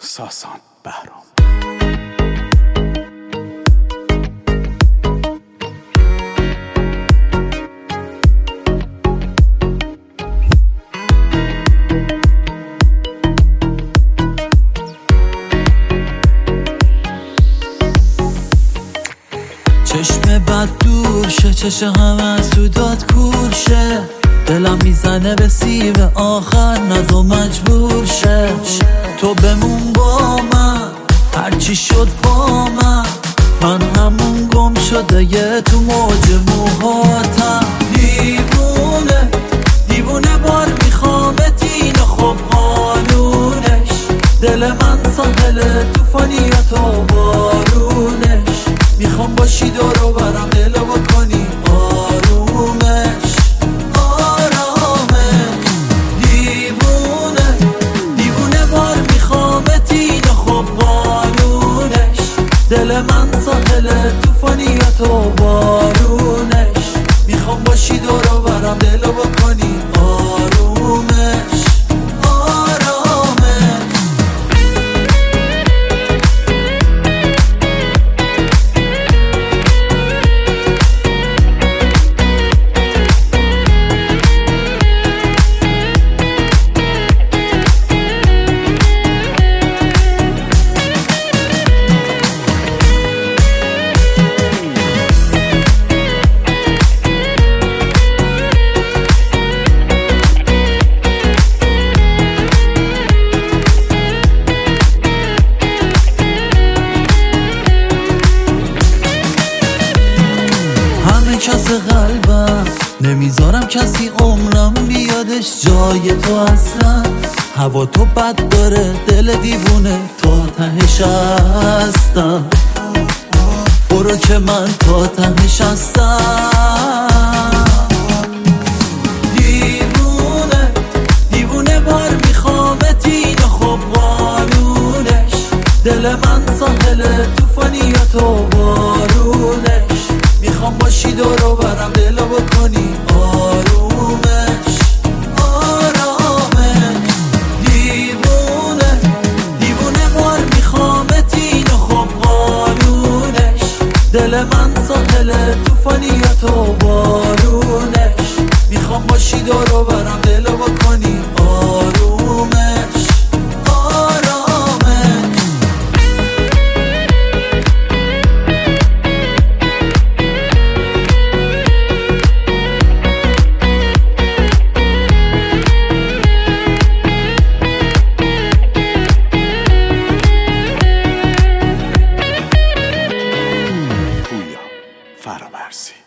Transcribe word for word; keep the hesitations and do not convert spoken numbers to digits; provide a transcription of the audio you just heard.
ساسان بهرام. چشم بد دور شه، چشم همه سودات کور شه، دلم میزنه به سیب آخر نزو مجبور شه. تو بمون با من هرچی شد با من، من همون گم شده یه تو موج موهاتم. دیوونه دیوونه بار میخوامت اینو خب قانونش، دل من ساحل توفانیات و بارونش، میخوام باشی دورو برم دلو بکنی آرومش آرامش. دیوونه دیوونه بار میخوامت اینو خب قانونش، دل من ساحل توفانیات و بارونش، میخوام باشی دورو برم دلو بکنی آرومش آرامش. کس قلبم نمیذارم کسی عمرم بیادش جای تو اصلا. هوا تو بد داره دل دیوونه تا تهش هستم، برو که من تا تهش هستم. دیوونه دیوونه بار میخوامت اینو خب قانونش، دل من ساحل توفانیات و بارونش، میخوام باشی دورو برم دلو بکنی آرومش آرامش. دیوونه دیوونه بار میخوامت اینو خب قانونش، دل من ساحل توفانیات و بارونش، میخوام باشی دورو برم دلو بکنی آرومش آرامش. فرامرزی.